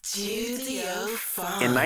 Studio Fun. In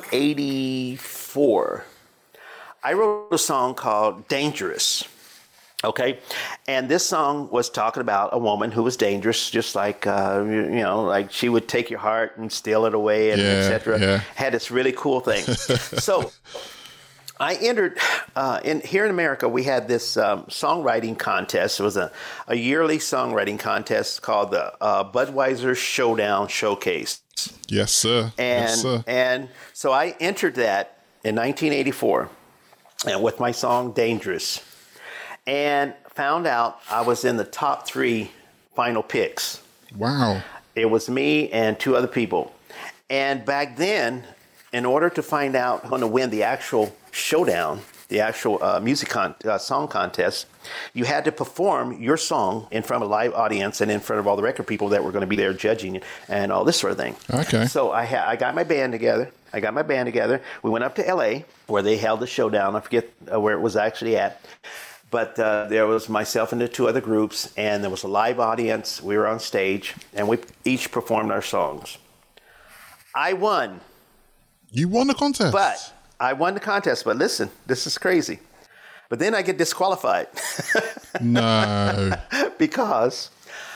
1984, I wrote a song called Dangerous. Okay, and this song was talking about a woman who was dangerous, just like like she would take your heart and steal it away, and etc. Yeah. Had this really cool thing. So I entered here in America. We had this songwriting contest. It was a yearly songwriting contest called the Budweiser Showdown Showcase. Yes, sir. And so I entered that in 1984, and with my song Dangerous. And found out I was in the top 3 final picks. Wow. It was me and 2 other people. And back then, in order to find out who's going to win the actual showdown, the actual song contest, you had to perform your song in front of a live audience and in front of all the record people that were going to be there judging and all this sort of thing. Okay. So I got my band together. We went up to L.A. where they held the showdown. I forget where it was actually at. But there was myself and the 2 other groups, and there was a live audience. We were on stage, and we each performed our songs. I won. You won the contest? But I won the contest. But listen, this is crazy. But then I get disqualified. No. Because,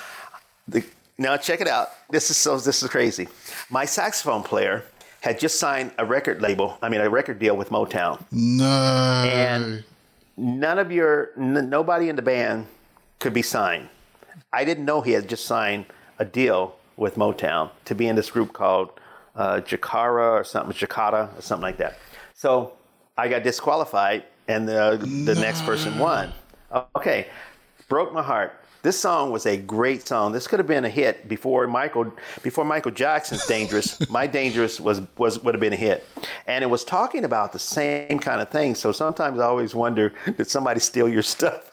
now check it out. This is crazy. My saxophone player had just signed a record deal with Motown. No. And nobody in the band could be signed. I didn't know he had just signed a deal with Motown to be in this group called Jakarta or something like that. So I got disqualified, and the next person won. Okay, broke my heart. This song was a great song. This could have been a hit before Michael Jackson's Dangerous. My Dangerous would have been a hit. And it was talking about the same kind of thing. So sometimes I always wonder, did somebody steal your stuff?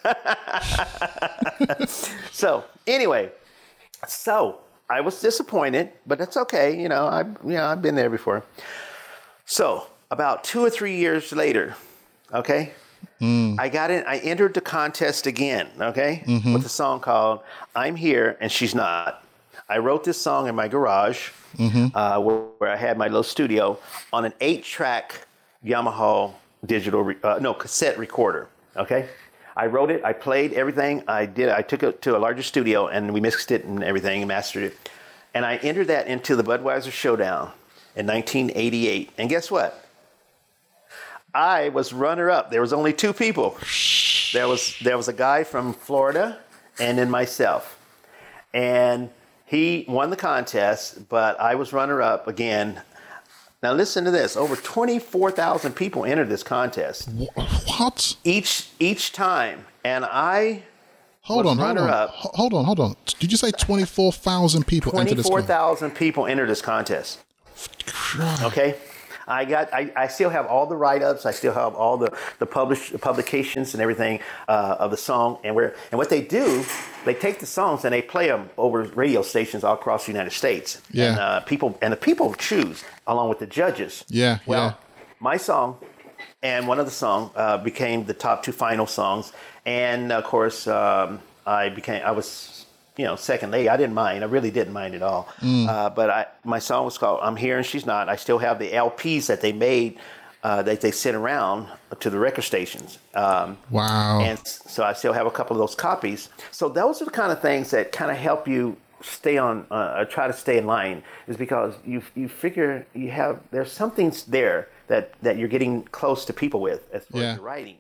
So anyway, I was disappointed, but that's okay. I've been there before. So about 2 or 3 years later, okay, I entered the contest again, okay, with a song called I'm Here and She's Not. I wrote this song in my garage where I had my little studio on an 8-track Yamaha cassette recorder, okay? I wrote it, I played everything, I took it to a larger studio and we mixed it and everything and mastered it. And I entered that into the Budweiser Showdown in 1988. And guess what? I was runner-up. There was only 2 people. There was a guy from Florida and then myself. And he won the contest, but I was runner-up again. Now listen to this. Over 24,000 people entered this contest. What? Each time. And I Hold on. Did you say 24,000 people entered this contest? 24,000 people entered this contest. Okay? I still have all the write-ups. I still have all the publications and everything of the song. And what they do, they take the songs and they play them over radio stations all across the United States. Yeah. And the people choose along with the judges. Yeah. Well, my song and one of the songs became the top 2 final songs. And of course, I was second lady. I didn't mind. I really didn't mind at all. But my song was called I'm Here and She's Not. I still have the LPs that they made that they sent around to the record stations. Wow. And so I still have a couple of those copies. So those are the kind of things that kind of help you stay on, try to stay in line, is because you figure there's something there that you're getting close to people with as far as your writing.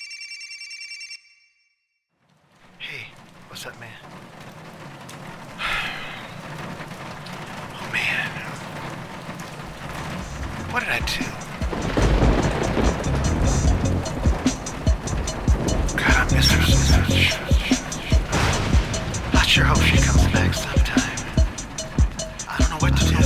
Hey, what's up, man? Oh, man. What did I do? God, I miss her so much. I sure hope she comes back sometime. I don't know what to do.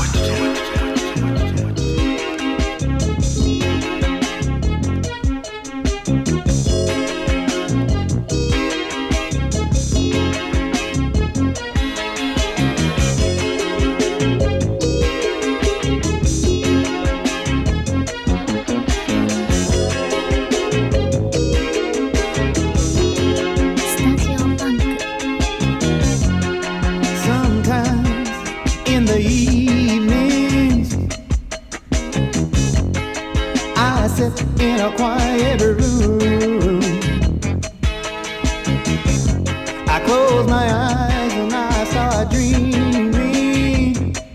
sit in a quiet room. I close my eyes and I start dreaming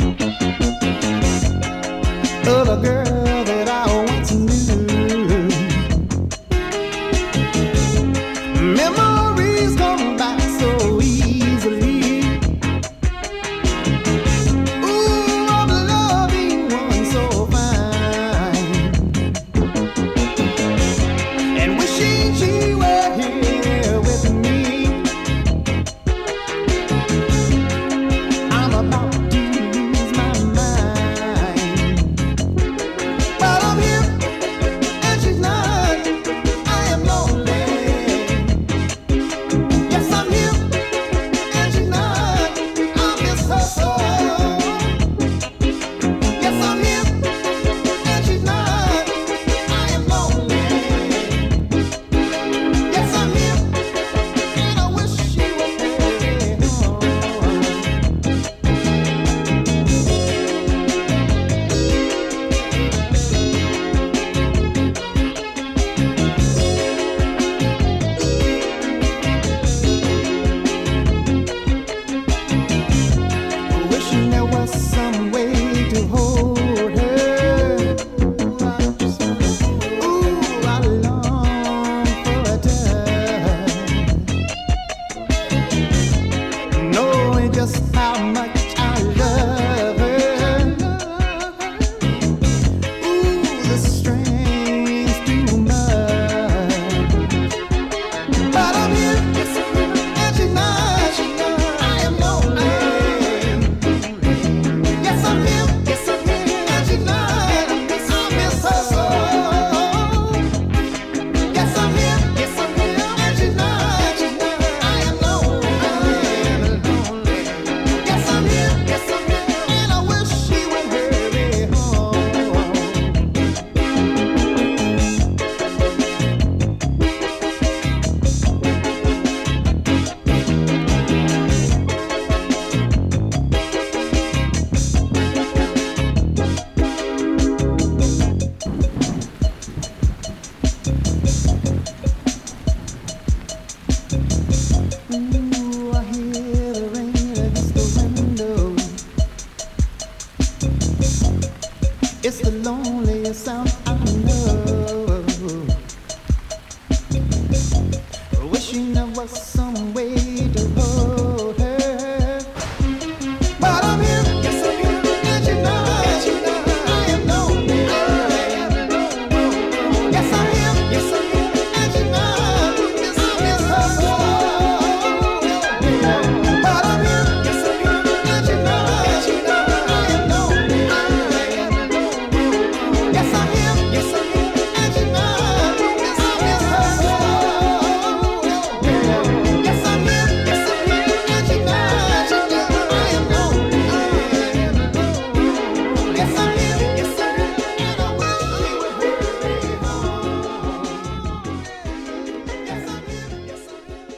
of a girl that I once knew. Memories come back so easily. Ooh, of loving one so fine, and wishing she were here with me. I'm about to lose my mind, but I'm here and she's not. I am lonely. Yes, I'm here and she's not. I miss her so. Yes, I'm here and she's not. I am lonely. Yes, I'm here and I wish she was here. Wishing there was some way to hold her. Ooh, I long for a touch, knowing just how much I love her. Ooh, the strings too much, but I'm here and she's not. I am lonely. Yes, I'm here and she's not. I miss her so. Yes, I'm here and she's not. I am lonely. Yes, I'm here and I wish she would hurry home. Ooh, I hear the rain against the window. It's the loneliest sound I know. Wishing there was some way to hold her, but I'm here. And she's not. I am lonely. Yes, I'm here. And she's not. I miss her so. But I'm here. And she's not. I am lonely. Yes, I'm here. And she's not. I miss her so. Yes, I'm here. And she's not. I am lonely. Yes, I'm here. And I wish she would hurry home. Yes, I'm here. And she's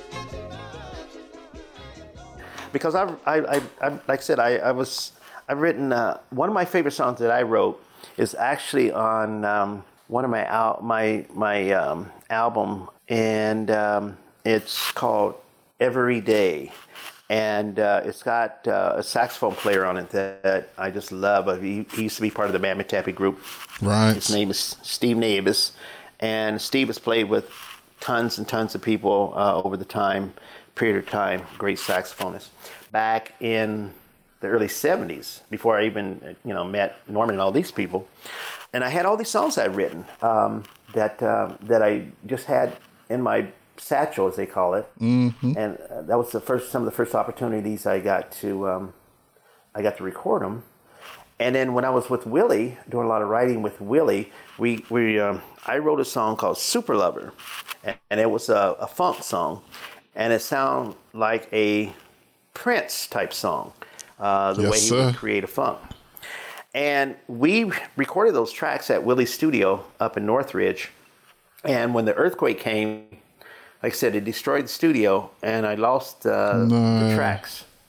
not. Because I like I said, I've written one of my favorite songs that I wrote is actually on one of my album, and it's called Every Day, and it's got a saxophone player on it that I just love. He used to be part of the Mammy Tappy group. Right. His name is Steve Navis, and Steve has played with tons and tons of people over the period of time. Great saxophonist. Back in the early 70s, before I even met Norman and all these people, and I had all these songs I'd written that I just had in my satchel, as they call it, and that was some of the first opportunities I got to record them. And then when I was with Willie, doing a lot of writing with Willie, I wrote a song called Super Lover, and it was a funk song, and it sounded like a Prince type song, the way he would create a funk. And we recorded those tracks at Willie's studio up in Northridge. And when the earthquake came, like I said, it destroyed the studio, and I lost the tracks.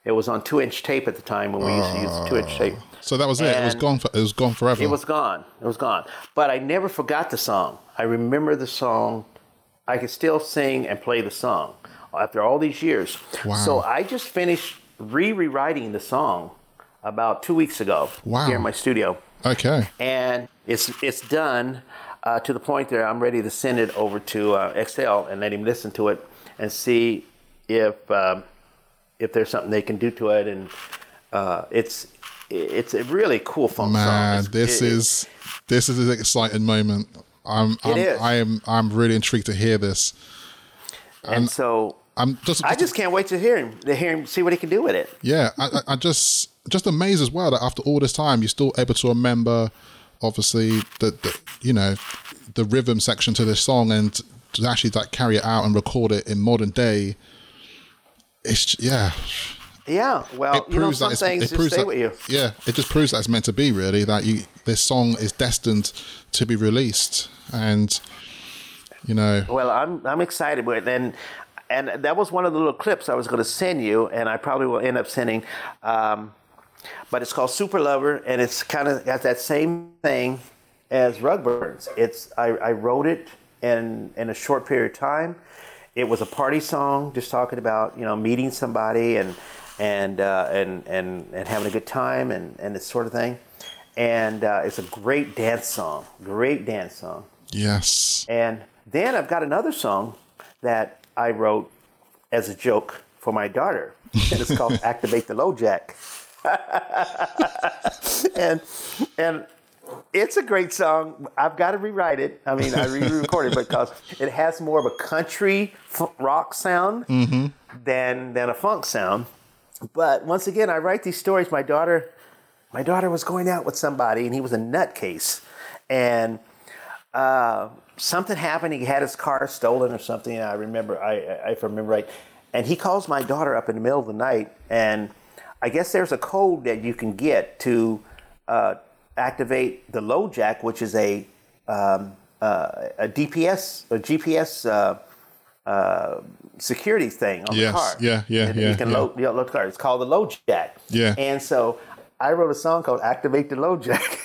It was on 2-inch tape at the time when we used to use the 2-inch tape. So that was it. It was And gone. It was gone forever. It was gone. It was gone. But I never forgot the song. I remember the song. I can still sing and play the song after all these years. Wow. So I just finished rewriting the song about 2 weeks ago here in my studio. Okay. And it's done to the point that I'm ready to send it over to XL and let him listen to it and see if there's something they can do to it. And it's a really cool funk song. Man, this is an exciting moment. I'm really intrigued to hear this. And so I just can't wait to hear him, see what he can do with it. Yeah, I just amazed as well that after all this time, you're still able to remember, obviously, the rhythm section to this song, and to actually carry it out and record it in modern day. Yeah. Well, some things just stay with you. Yeah, it just proves that it's meant to be, really, that this song is destined to be released. And, Well, I'm excited with it. And that was one of the little clips I was going to send you, and I probably will end up sending. But it's called Super Lover, and it's kind of got that same thing as Rug Burns. I wrote it in a short period of time. It was a party song, just talking about meeting somebody and having a good time and this sort of thing. And it's a great dance song. Yes. And then I've got another song that I wrote as a joke for my daughter, and it's called "Activate the Low Jack." and it's a great song. I've got to rewrite it. I mean, I re-recorded it because it has more of a country rock sound than a funk sound. But once again, I write these stories. My daughter was going out with somebody, and he was a nutcase, and something happened. He had his car stolen or something. I remember, if I remember right. And he calls my daughter up in the middle of the night, and I guess there's a code that you can get to activate the low jack, which is a GPS security thing on the car. Yeah. You can load the car. It's called the low jack. Yeah. And so I wrote a song called "Activate the Low Jack."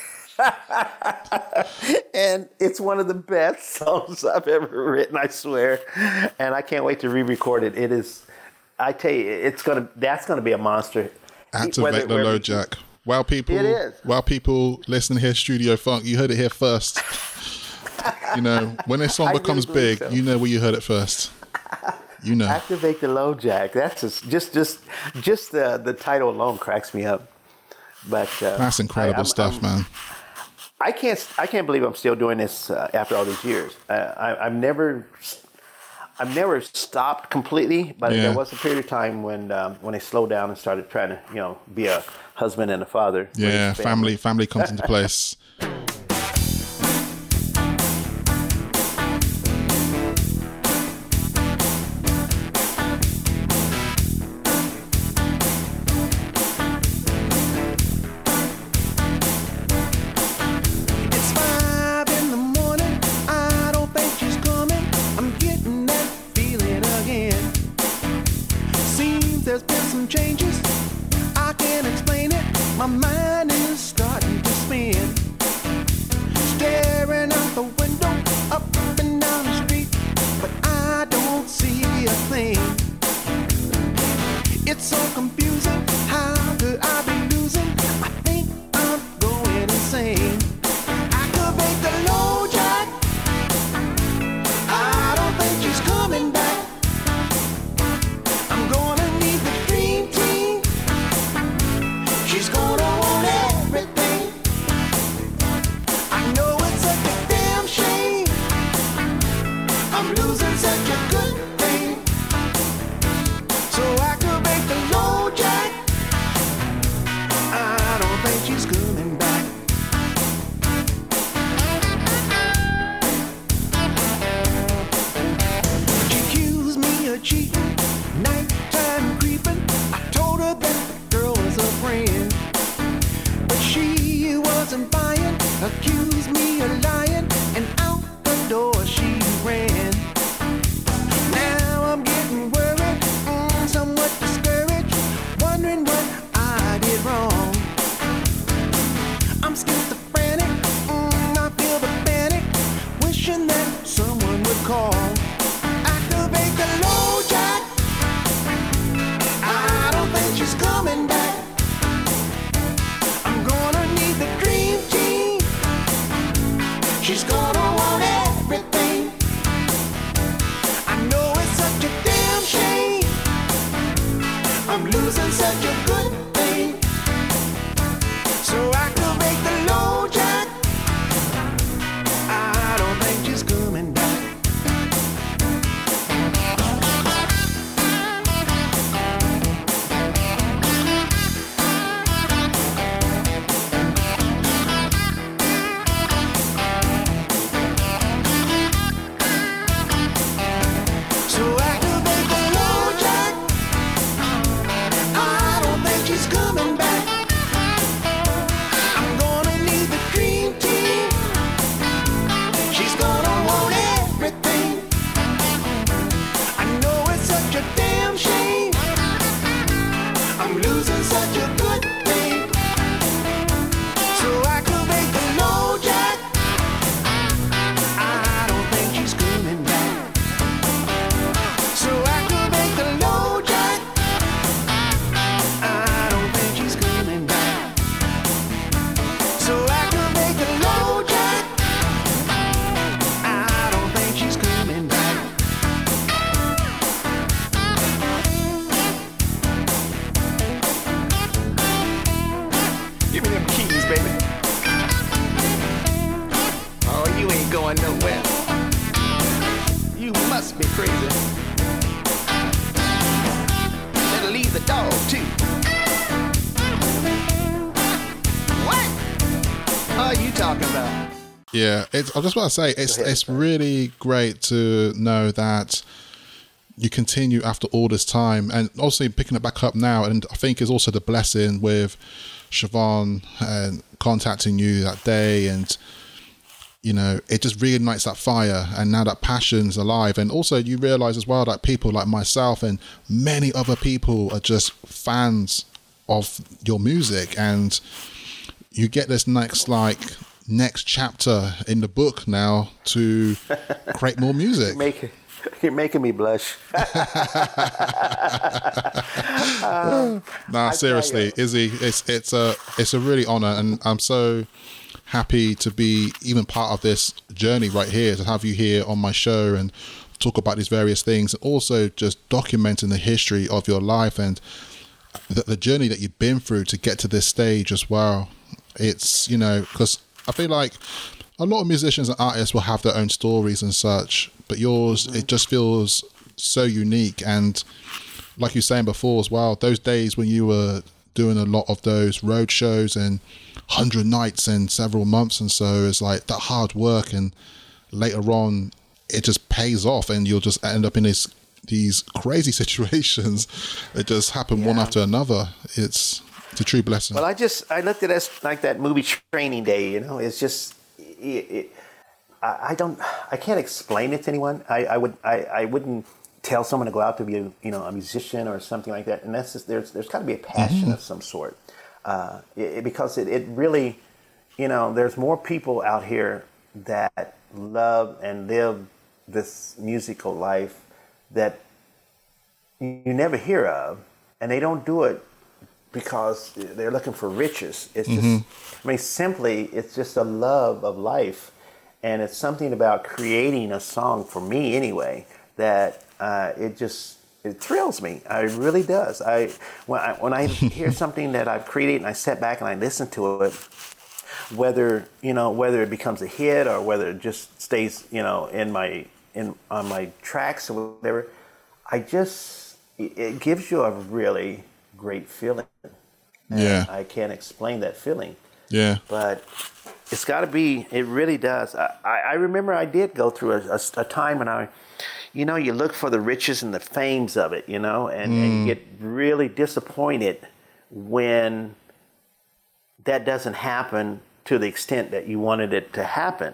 And it's one of the best songs I've ever written, I swear. And I can't wait to re-record it. It is, I tell you, that's gonna be a monster. Activate the low jack. Well, people, it is. Well, people, listen here, Studio Funk. You heard it here first. When this song becomes big, so. You know where you heard it first. Activate the low jack. That's just the title alone cracks me up. But that's incredible stuff, man. I can't believe I'm still doing this after all these years. I've never stopped completely, but there was a period of time when I slowed down and started trying to be a husband and a father. Yeah, family comes into place. There's been some changes, I can't explain it. My mind is starting to spin. Staring out the window, up and down the street, but I don't see a thing. It's so confusing, how could I be losing? I think I'm going insane. Activate the low jack, I don't think she's coming back. I'm gonna need the dream team. She's gonna want everything. I know it's such a damn shame. I'm losing such a good thing. So activate the low jack. I don't think she's coming back. She accused me of cheating. Nighttime creeping, I told her that the girl was a friend, but she wasn't buying, accused me of lying, and out the door she ran. Now I'm getting worried, somewhat discouraged, wondering going nowhere. You must be crazy. Better leave the dog too. What are you talking about? Yeah, I was just about to say, it's really great to know that you continue after all this time, and also picking it back up now. And I think is also the blessing with Siobhan and contacting you that day, and you know, it just reignites that fire, and now that passion's alive. And also you realize as well that people like myself and many other people are just fans of your music, and you get this next chapter in the book now to create more music. You're making me blush. Nah, seriously, Izzy, it's a really honor, and I'm so happy to be even part of this journey right here, to have you here on my show and talk about these various things, and also just documenting the history of your life and the journey that you've been through to get to this stage as well. It's, you know, because I feel like a lot of musicians and artists will have their own stories and such, but yours, it just feels so unique. And like you were saying before as well, those days when you were doing a lot of those road shows and 100 nights and several months and so, it's like that hard work, and later on it just pays off, and you'll just end up in these crazy situations that just happen one after another. It's a true blessing. Well, I looked at it as like that movie Training Day, you know. It's just I can't explain it to anyone. I wouldn't tell someone to go out to be a musician or something like that. And that's just, there's got to be a passion of some sort, because it really, you know, there's more people out here that love and live this musical life that you never hear of, and they don't do it because they're looking for riches. It's just, I mean, simply, it's just a love of life. And it's something about creating a song, for me anyway, that it thrills me. It really does. When I hear something that I've created and I sit back and I listen to it, whether it becomes a hit or whether it just stays, you know, on my tracks or whatever, it gives you a really great feeling. And I can't explain that feeling. Yeah. But it's got to be, it really does. I remember I did go through a time when you look for the riches and the fames of it, you know, and you get really disappointed when that doesn't happen to the extent that you wanted it to happen.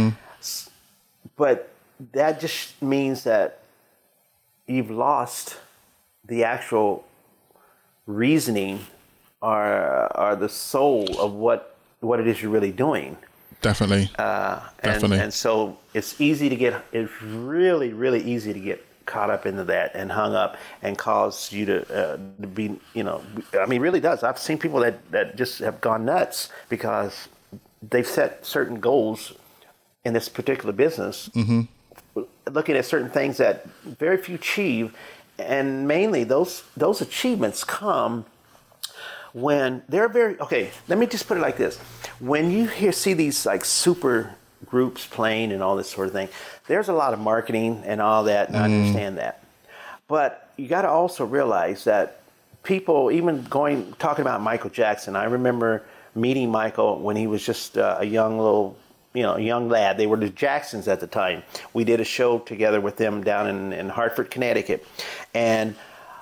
But that just means that you've lost the actual reasoning or the soul of what it is you're really doing. Definitely. Definitely. And so it's really, really easy to get caught up into that and hung up and cause you to be, you know, I mean, it really does. I've seen people that just have gone nuts because they've set certain goals in this particular business, looking at certain things that very few achieve. And mainly those achievements come when they're okay, let me just put it like this. When you see these like super groups playing and all this sort of thing, there's a lot of marketing and all that, and I understand that. But you got to also realize that people, even talking about Michael Jackson, I remember meeting Michael when he was just a young lad. They were the Jacksons at the time. We did a show together with them down in Hartford, Connecticut. And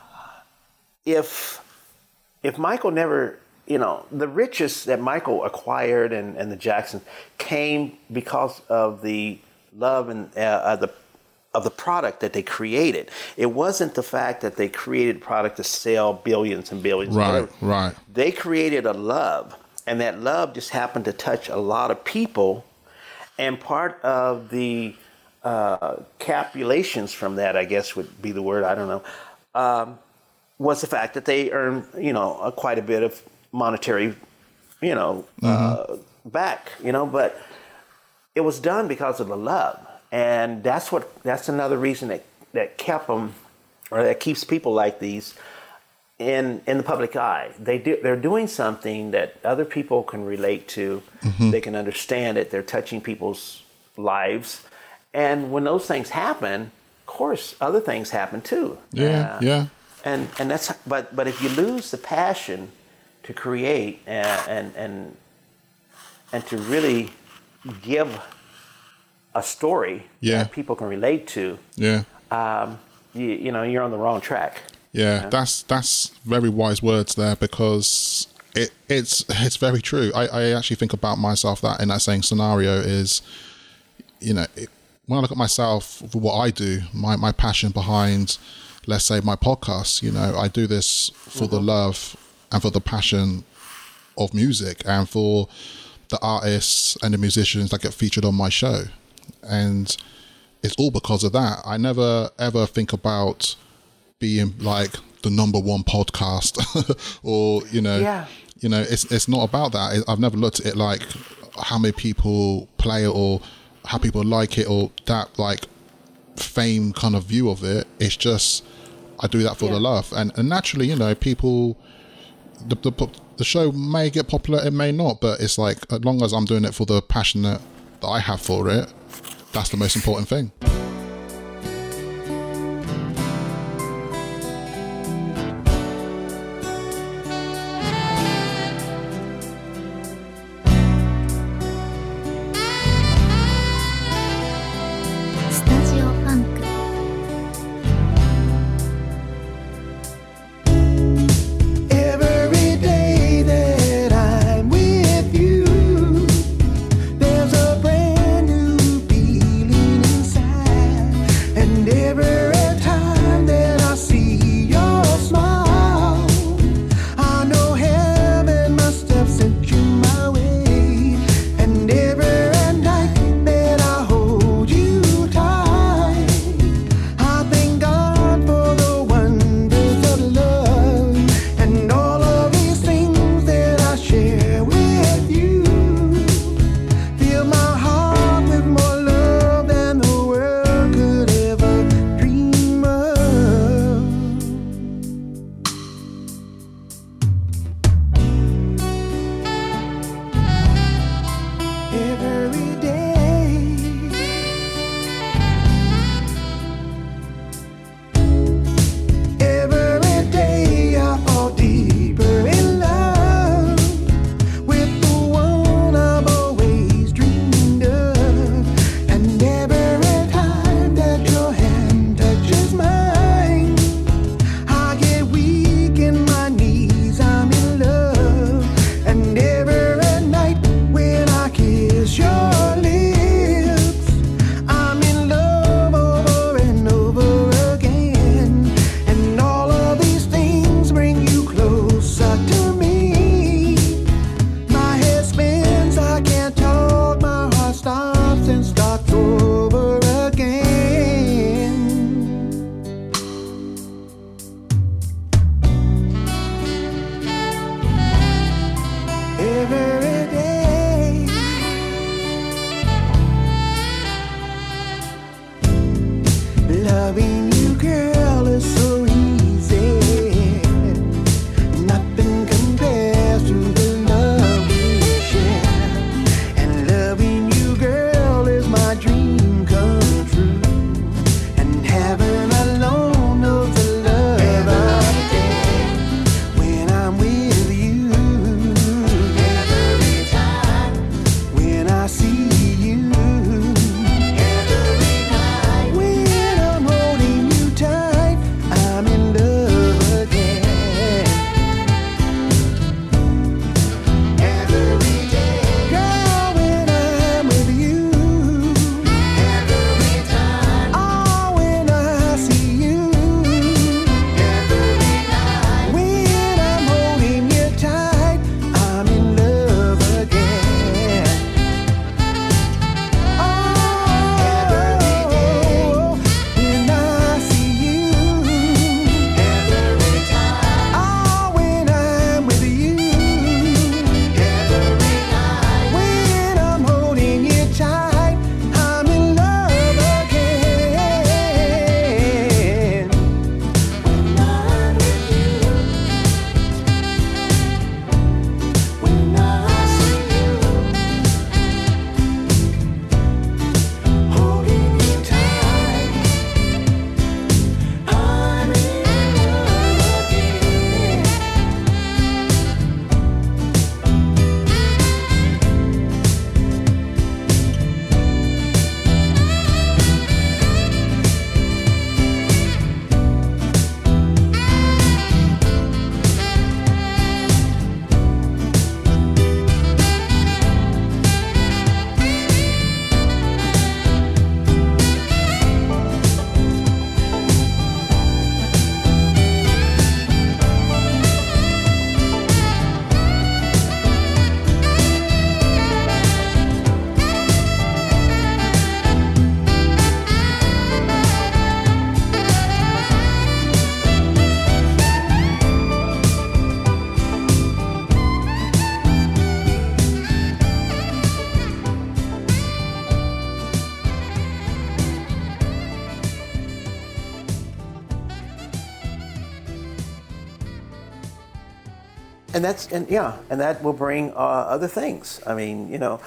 if Michael never, you know, the riches that Michael acquired and the Jacksons came because of the love and of the product that they created. It wasn't the fact that they created a product to sell billions and billions. Right. They created a love, and that love just happened to touch a lot of people. And part of the capulations from that, I guess would be the word, I don't know, was the fact that they earned, you know, quite a bit of monetary, you know, back, you know, but it was done because of the love. And that's another reason that kept them, or that keeps people like these in the public eye. They're doing something that other people can relate to. They can understand it. They're touching people's lives. And when those things happen, of course, other things happen too. Yeah. And that's but if you lose the passion to create and to really give a story that people can relate to, you know, you're on the wrong track. Yeah, that's very wise words there, because it's very true. I actually think about myself that in that same scenario is, you know, when I look at myself for what I do, my passion behind, let's say, my podcast, you know, I do this for the love and for the passion of music and for the artists and the musicians that get featured on my show. And it's all because of that. I never ever think about being like the number one podcast or, you know, it's not about that. I've never looked at it like how many people play it or how people like it or that like fame kind of view of it. It's just, I do that for the love. And naturally, you know, people, the show may get popular, it may not, but it's like, as long as I'm doing it for the passion that I have for it, that's the most important thing. Every day that I'm with you, there's a brand new feeling inside. and that will bring other things. I mean,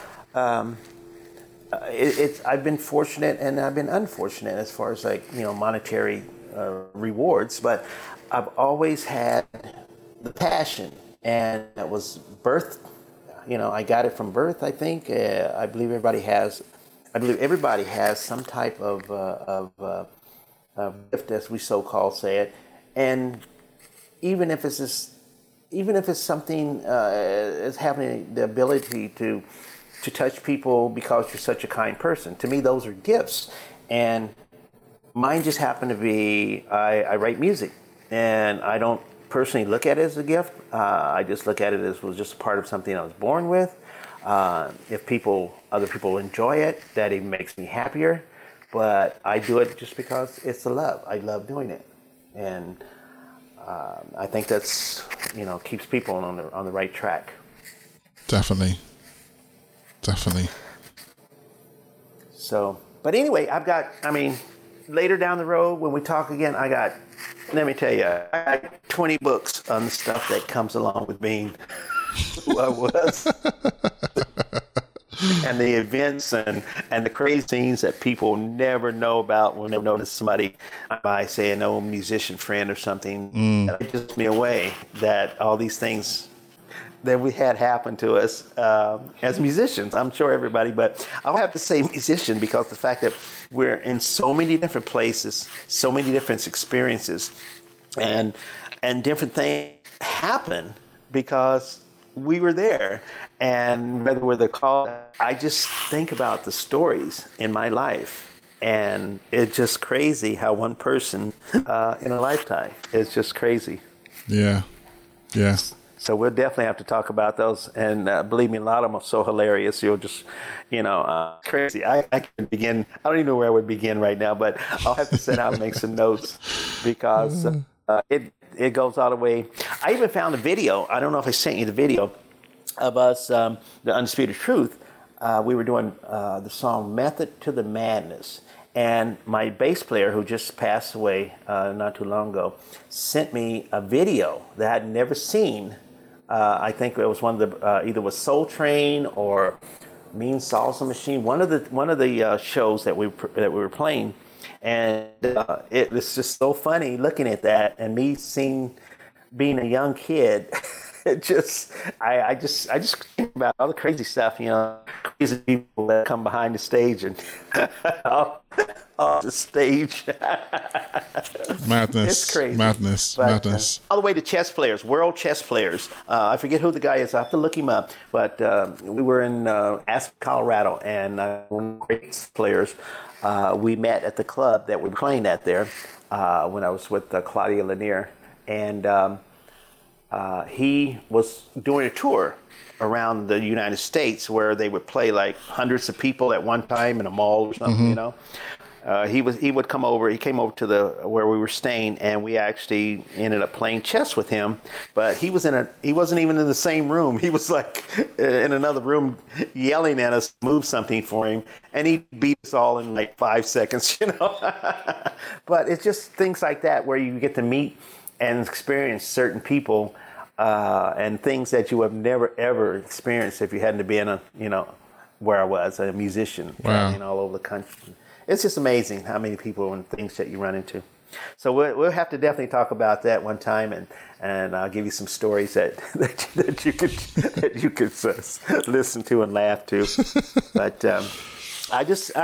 I've been fortunate and I've been unfortunate as far as monetary rewards, but I've always had the passion, and that was birth. I got it from birth. I think I believe everybody has some type of gift, as we so-called say it, and even if it's something is having the ability to touch people because you're such a kind person. To me, those are gifts, and mine just happen to be I write music, and I don't personally look at it as a gift. I just look at it as was just part of something I was born with. If other people enjoy it, that even makes me happier. But I do it just because it's a love. I love doing it, and I think that's keeps people on the right track. Definitely. So, but anyway, later down the road when we talk again, let me tell you, I got 20 books on the stuff that comes along with being who I was. And the events and the crazy things that people never know about when they notice somebody by, say, an old musician friend or something. It gives me away that all these things that we had happen to us as musicians. I'm sure everybody, but I'll have to say musician because the fact that we're in so many different places, so many different experiences, and different things happen because we were there. And whether we're the call, I just think about the stories in my life. And it's just crazy how one person in a lifetime, it's just crazy. Yeah. So we'll definitely have to talk about those. And believe me, a lot of them are so hilarious. You'll just, crazy. I can begin. I don't even know where I would begin right now, but I'll have to sit down and make some notes because it goes all the way. I even found a video. I don't know if I sent you the video of us, the Undisputed Truth. We were doing the song Method to the Madness. And my bass player, who just passed away not too long ago, sent me a video that I'd never seen. I think it was one of the either was Soul Train or Mean Salsa Machine, one of the shows that we were playing, and it was just so funny looking at that and me being a young kid. I just think about all the crazy stuff, crazy people that come behind the stage and off the stage. Madness. It's crazy. Madness. All the way to chess players, world chess players. I forget who the guy is. I have to look him up. But we were in Aspen, Colorado, and one of the great players. We met at the club that we were playing at there when I was with Claudia Lanier, and he was doing a tour around the United States where they would play like hundreds of people at one time in a mall or something, He would come over. He came over to where we were staying, and we actually ended up playing chess with him. But he wasn't even in the same room. He was like in another room, yelling at us to move something for him, and he beat us all in like 5 seconds, But it's just things like that where you get to meet and experience certain people and things that you have never ever experienced if you hadn't been where I was, a musician, traveling all over the country. It's just amazing how many people and things that you run into. So we'll have to definitely talk about that one time, and I'll give you some stories that you could listen to and laugh to. But I just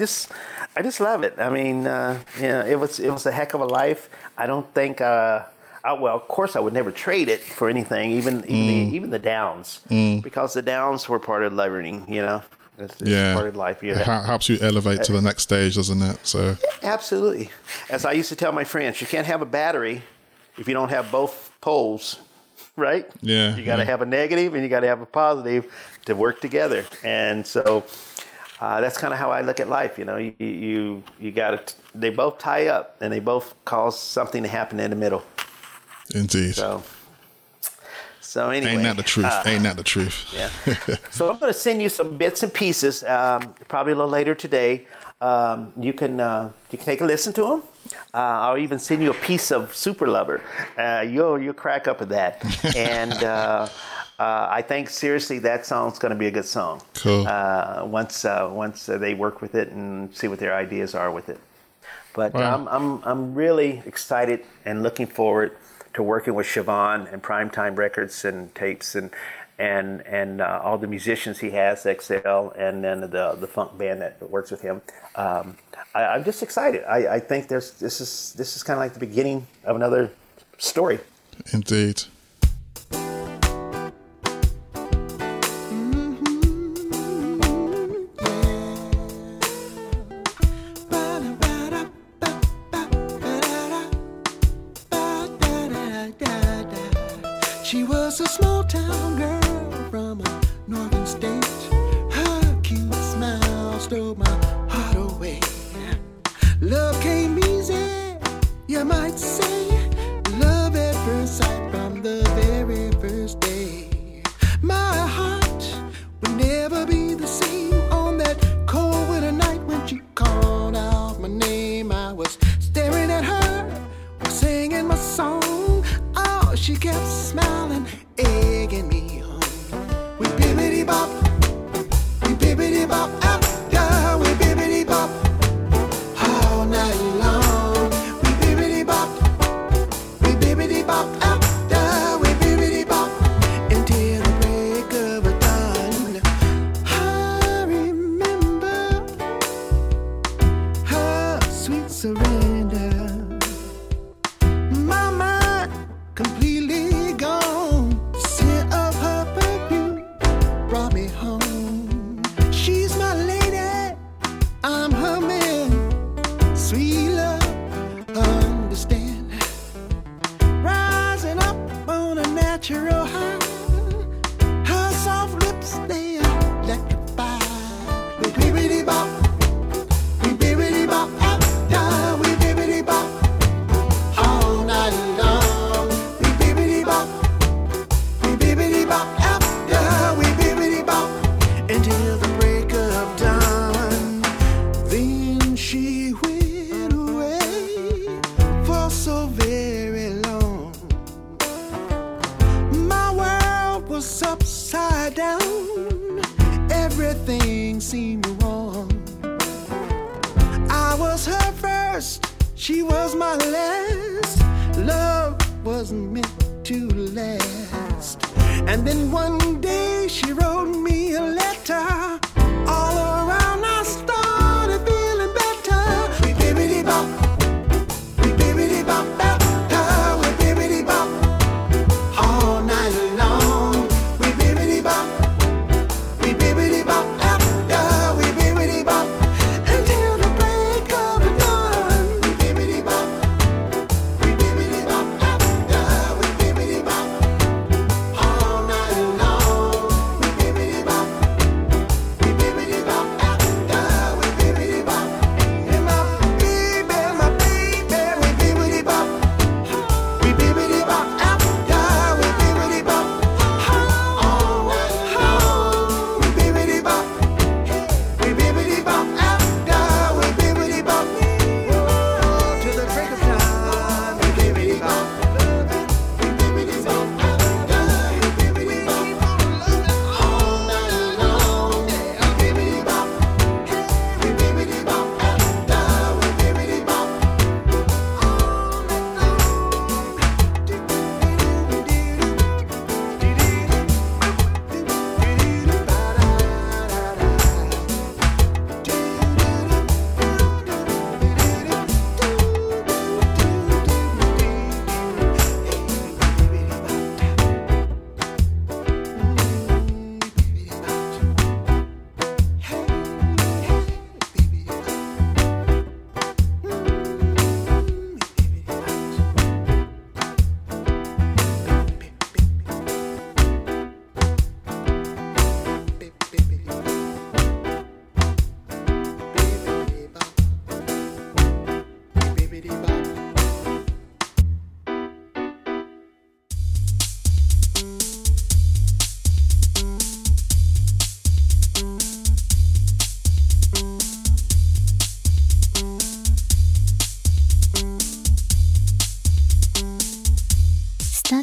love it. I mean, it was a heck of a life. I don't think. Well, of course, I would never trade it for anything, even the downs, because the downs were part of learning. It's part of life. It helps you elevate to the next stage, doesn't it? So absolutely. As I used to tell my friends, you can't have a battery if you don't have both poles, right? Yeah. You got to have a negative and you got to have a positive to work together. And so that's kind of how I look at life. You got to. They both tie up and they both cause something to happen in the middle. Indeed. So anyway, ain't that the truth? Ain't that the truth? Yeah. So I'm going to send you some bits and pieces, probably a little later today. You can take a listen to them. I'll even send you a piece of Super Lover. You'll crack up at that. And I think seriously that song's going to be a good song. Cool. Once they work with it and see what their ideas are with it. But Wow. I'm really excited and looking forward to working with Siobhan and Primetime Records and tapes and all the musicians he has, XL, and then the funk band that works with him. I'm just excited. I think this is kind of like the beginning of another story. Indeed. She was a small town girl from a northern state. Her cute smile stole my heart away. Love came easy, you might say. Love at first sight from the very first day. My heart would never be the same on that cold winter night when she called out my name. I was staring at her, singing my song. Oh, she kept smiling, egging me on. We bibbidi bop, out, yeah, we bibbidi bop all night long. We bibbidi bop, out, yeah, we bibbidi bop until the break of dawn. I remember her sweet surrender. My mind completely gone. The scent of her perfume brought me home. She's my lady, I'm her man. Sweet love, understand. Rising up on a natural high. Her soft lips, they electrify. We bibbidi bop, out, yeah, we bibbidi bop all night long. We bibbidi bop, out, yeah, we bibbidi bop until the break of dawn. Then she went away for so very long. My world was upside down. Everything seemed wrong. I was her first, she was my last. Love wasn't meant to last. And then one day she wrote me a letter. All around I started feeling better. We bibbidi bop, out, yeah, we bibbidi bop all night long. We bibbidi bop, out, yeah, we bibbidi bop until the break of dawn. We bibbidi bop, out, yeah, we bibbidi bop all night long. We bibbidi bop,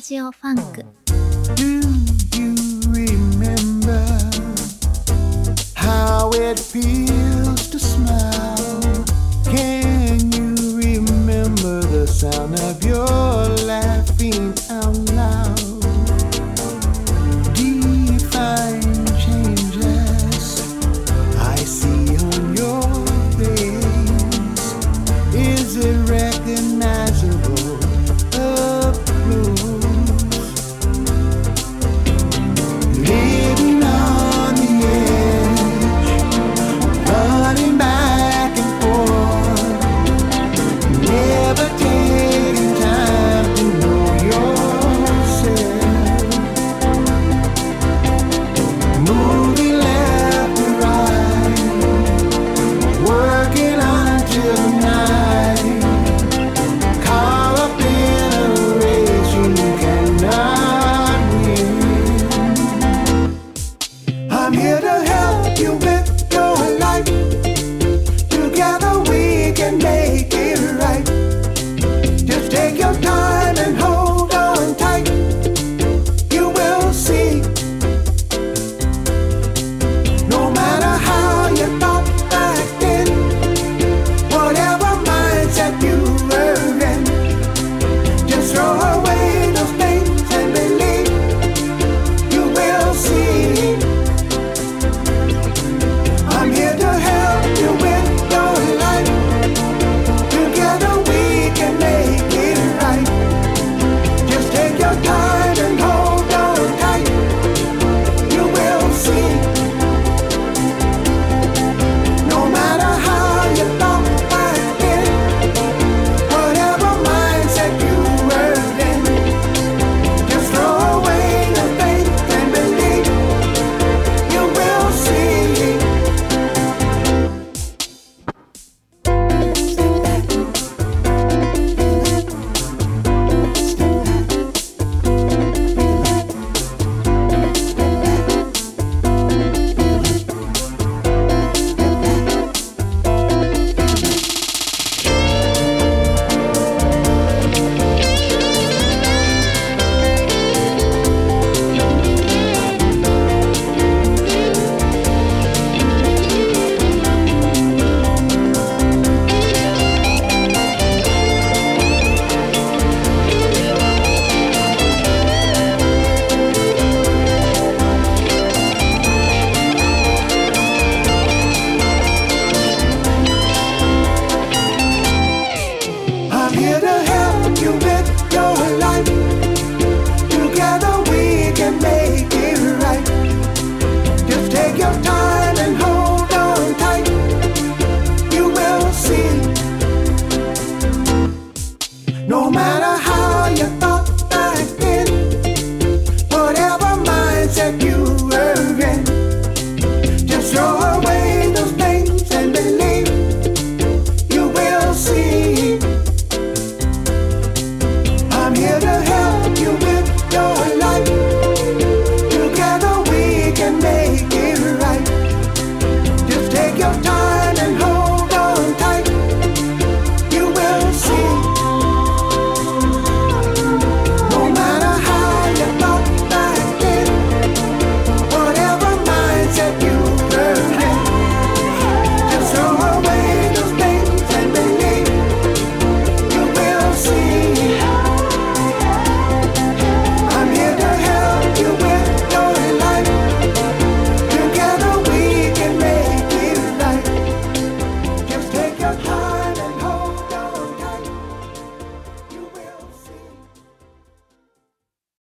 ジオファンク。 Do you remember how it feels to smile? Can you remember the sound of your